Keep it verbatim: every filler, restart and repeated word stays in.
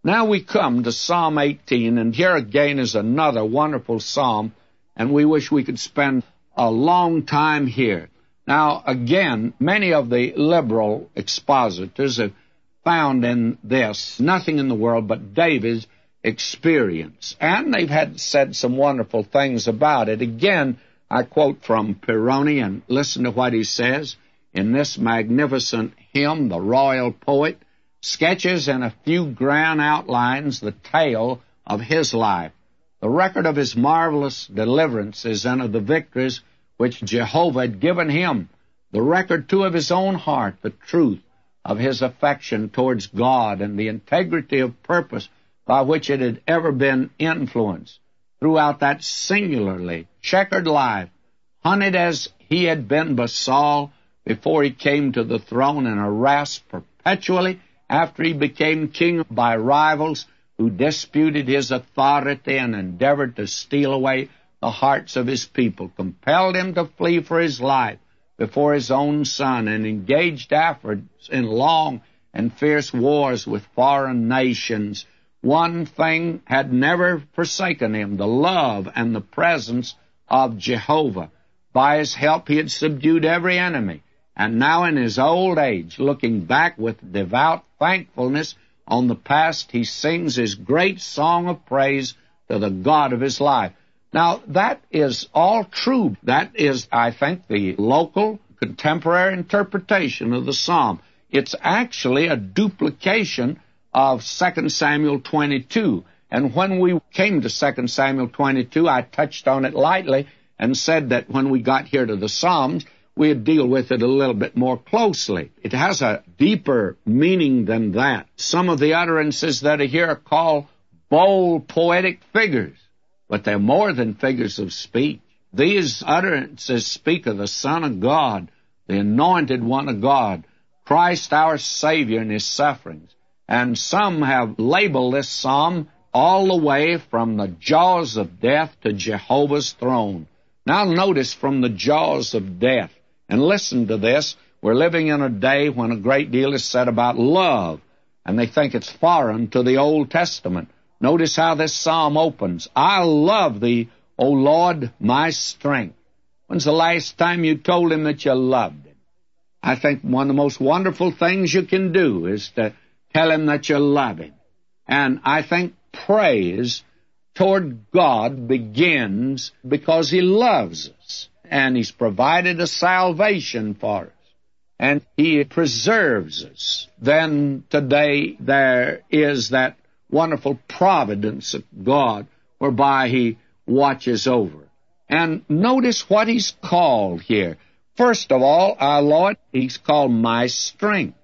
Now we come to Psalm eighteen, and here again is another wonderful psalm, and we wish we could spend a long time here. Now, again, many of the liberal expositors have found in this nothing in the world but David's experience, and they've had said some wonderful things about it. Again, I quote from Pironi, and listen to what he says in this magnificent hymn. The royal poet sketches in a few grand outlines the tale of his life. The record of his marvelous deliverances and of the victories which Jehovah had given him. The record, too, of his own heart, the truth of his affection towards God, and the integrity of purpose by which it had ever been influenced throughout that singularly checkered life, hunted as he had been by Saul before he came to the throne, and harassed perpetually after he became king by rivals who disputed his authority and endeavored to steal away the hearts of his people, compelled him to flee for his life before his own son, and engaged afterwards in long and fierce wars with foreign nations. One thing had never forsaken him, the love and the presence of Jehovah. By his help he had subdued every enemy, and now in his old age, looking back with devout thankfulness on the past, he sings his great song of praise to the God of his life. Now, that is all true. That is, I think, the local, contemporary interpretation of the psalm. It's actually a duplication of Second Samuel twenty-two. And when we came to Second Samuel twenty-two, I touched on it lightly and said that when we got here to the Psalms, we'd deal with it a little bit more closely. It has a deeper meaning than that. Some of the utterances that are here are called bold poetic figures, but they're more than figures of speech. These utterances speak of the Son of God, the Anointed One of God, Christ our Savior, and his sufferings. And some have labeled this psalm all the way from the jaws of death to Jehovah's throne. Now notice from the jaws of death. And listen to this. We're living in a day when a great deal is said about love, and they think it's foreign to the Old Testament. Notice how this psalm opens. I love thee, O Lord, my strength. When's the last time you told him that you loved him? I think one of the most wonderful things you can do is to tell him that you love him. And I think praise toward God begins because he loves us, and he's provided a salvation for us, and he preserves us. Then today there is that wonderful providence of God whereby he watches over. And notice what he's called here. First of all, our Lord, he's called my strength.